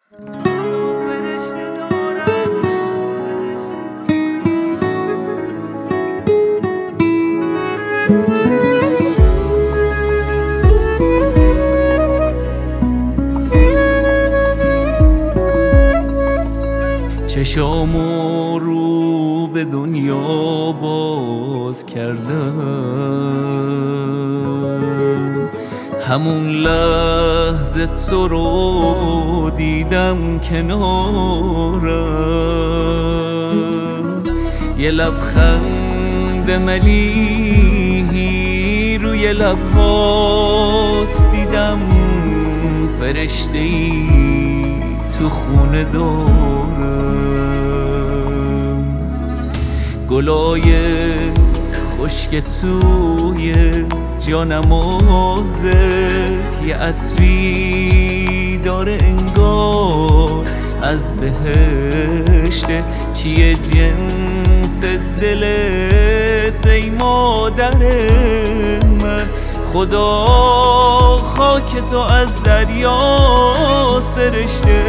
چشامو رو به دنیا باز کردم، همون لحظه تو رو دیدم کنارم. یه لبخند ملیحی روی لبهات دیدم، فرشته‌ای تو خونه دارم. گلای خشک توی جانمازت یه عطری داره انگار از بهشته. چیه جنس دلت ای مادر من؟ خدا خاک تو از دریا سرشته.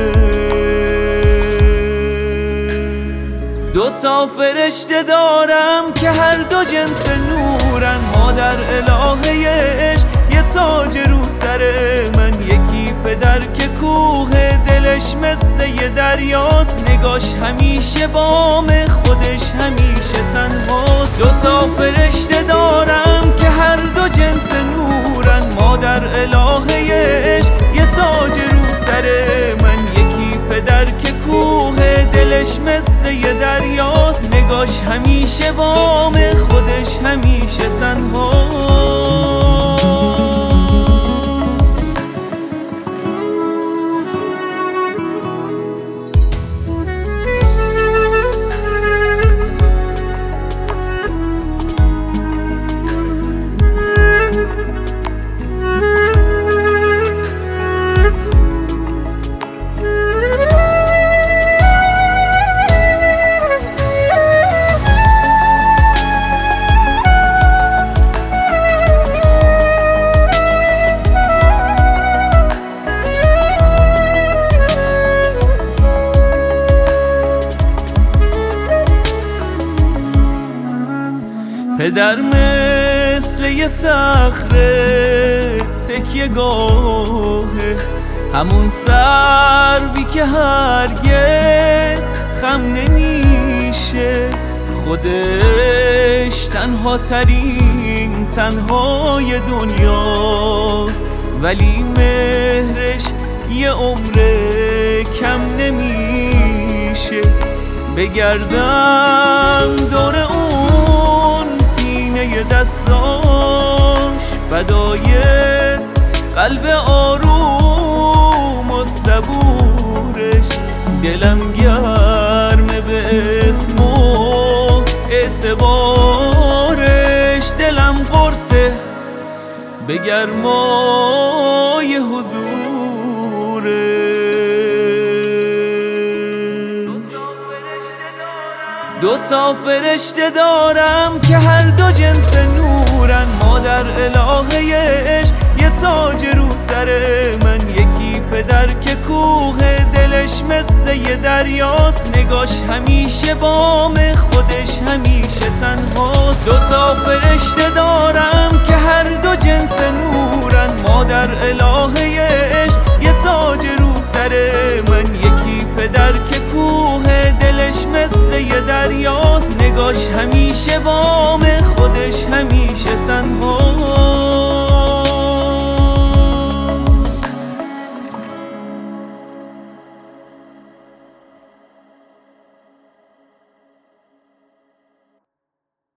دوتا فرشته دارم که هر دو جنس نورن، مادر الهه عشق یه تاج رو سر من. یکی پدر که کوه دلش مثل یه دریاست، نگاش همیشه بام خودش همیشه تنهاست. دوتا فرشته دارم که هر دو جنس نورن، مادر الهه عشق یه تاج رو سر من. یکی پدر که کوه دلش مثل یه دریاست، نگاش همیشه بام خودش همیشه تنهاست. پدر مثل یه صخره تکیه گاهه، همون سروی که هرگز خم نمیشه. خودش تنها ترین تنهای دنیاست، ولی مهرش یه عمر کم نمیشه. بگردم دور اون پینه دستاش، فدای قلب آروم و صبورش. دلم گرم به اسم و اعتبارش، دلم قرصه به گرمای حضورش. دوتا فرشته دارم که هر دو جنس نورن، مادر الهه عشق یه تاج رو سر من. یکی پدر که کوه دلش مثل یه دریاست، نگاش همیشه بام خودش همیشه تنهاست. دوتا فرشته دارم که هر دو جنس نورن، مادر الهه عشق یه تاج رو سر من. یکی پدر که کوه دلش مثل یه دریاست، نگاش همیشه بام خودش همیشه تنها.